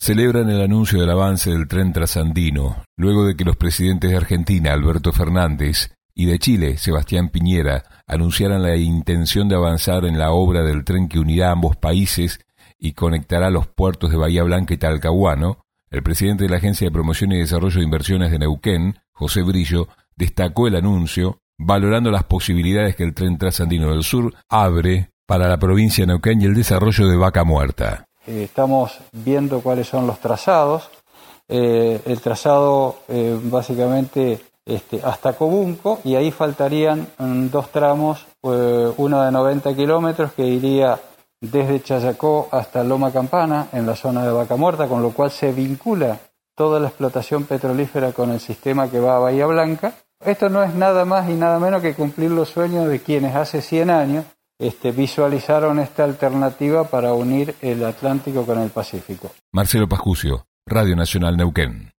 celebran el anuncio del avance del tren trasandino, luego de que los presidentes de Argentina, Alberto Fernández, y de Chile, Sebastián Piñera, anunciaran la intención de avanzar en la obra del tren que unirá ambos países y conectará los puertos de Bahía Blanca y Talcahuano. El presidente de la Agencia de Promoción y Desarrollo de Inversiones de Neuquén, José Brillo, destacó el anuncio, valorando las posibilidades que el tren trasandino del sur abre para la provincia de Neuquén y el desarrollo de Vaca Muerta. Estamos viendo cuáles son los trazados. El trazado básicamente hasta Cobunco, y ahí faltarían dos tramos, uno de 90 kilómetros que iría desde Chayacó hasta Loma Campana, en la zona de Vaca Muerta, con lo cual se vincula toda la explotación petrolífera con el sistema que va a Bahía Blanca. Esto no es nada más y nada menos que cumplir los sueños de quienes hace 100 años visualizaron esta alternativa para unir el Atlántico con el Pacífico. Marcelo Pascucio, Radio Nacional Neuquén.